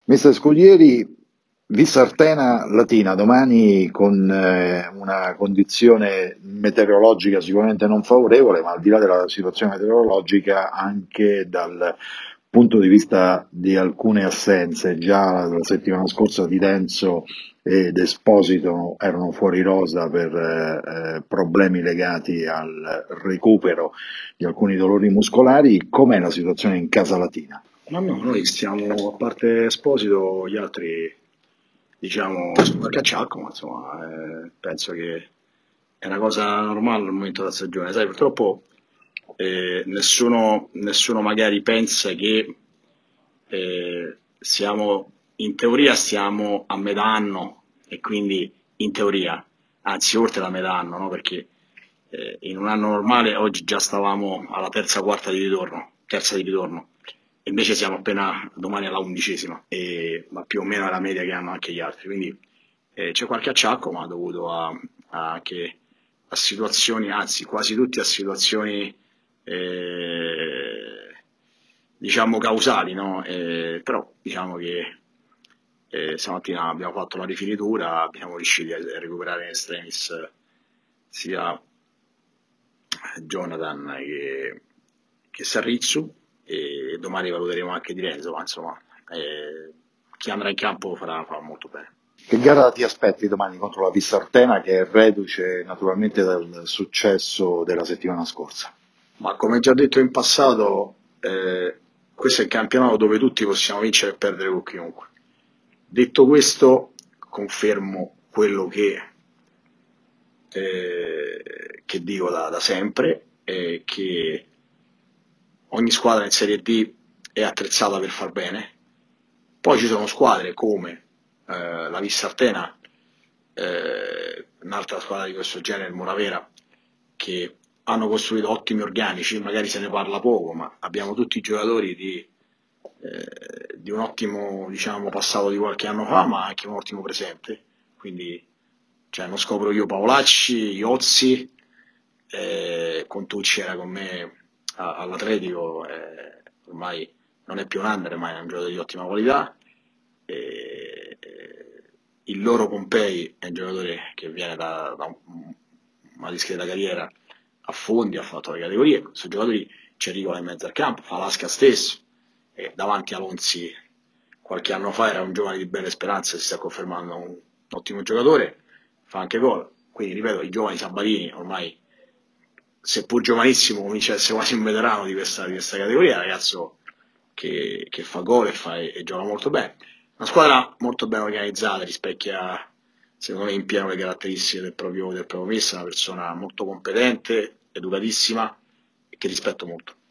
Mister Scudieri, vista Artena Latina, domani con una condizione meteorologica sicuramente non favorevole, ma al di là della situazione meteorologica, anche dal punto di vista di alcune assenze, già la settimana scorsa Di Denzo ed Esposito erano fuori rosa per problemi legati al recupero di alcuni dolori muscolari. Com'è la situazione in casa Latina? Ma no, noi stiamo, a parte Esposito, gli altri, diciamo, su qualche acciacco, ma insomma, penso che è una cosa normale al momento della stagione. Sai, purtroppo nessuno magari pensa che in teoria siamo a metà anno e quindi in teoria, anzi oltre la metà anno, no? Perché in un anno normale oggi già stavamo alla terza di ritorno, e invece siamo appena domani alla 11ª, ma più o meno è la media che hanno anche gli altri, quindi c'è qualche acciacco, ma dovuto anche a situazioni, anzi quasi tutti a situazioni diciamo causali, no? Però diciamo che stamattina abbiamo fatto la rifinitura, abbiamo riuscito a recuperare in extremis sia Jonathan che Sarrizzu, e domani valuteremo anche Di Renzo, ma insomma chi andrà in campo farà molto bene. Che gara ti aspetti domani contro la Pissartena, che è reduce naturalmente dal successo della settimana scorsa? Ma come già detto in passato, questo è il campionato dove tutti possiamo vincere e perdere con chiunque. Detto questo, confermo quello che dico da sempre, che ogni squadra in Serie D è attrezzata per far bene. Poi ci sono squadre come la Vissartena, un'altra squadra di questo genere, il Moravera, che hanno costruito ottimi organici, magari se ne parla poco, ma abbiamo tutti i giocatori di un ottimo, diciamo, passato di qualche anno fa, ma anche un ottimo presente. Quindi, cioè, non scopro io Paolacci, Iozzi, Contucci era con me all'Atletico, ormai non è più un under, ma è un giocatore di ottima qualità. Il loro Pompei è un giocatore che viene da una discreta carriera a Fondi, ha fatto le categorie. Sono giocatori, c'è Ricola in mezzo al campo, Falasca stesso, e davanti a Lonzi qualche anno fa era un giovane di belle speranze, si sta confermando un ottimo giocatore, fa anche gol. Quindi ripeto, i giovani Sabatini ormai, seppur giovanissimo, comincia ad essere quasi un veterano di questa categoria, ragazzo che fa gol e gioca molto bene. Una squadra molto ben organizzata, rispecchia secondo me in pieno le caratteristiche del proprio mister, una persona molto competente, educatissima e che rispetto molto.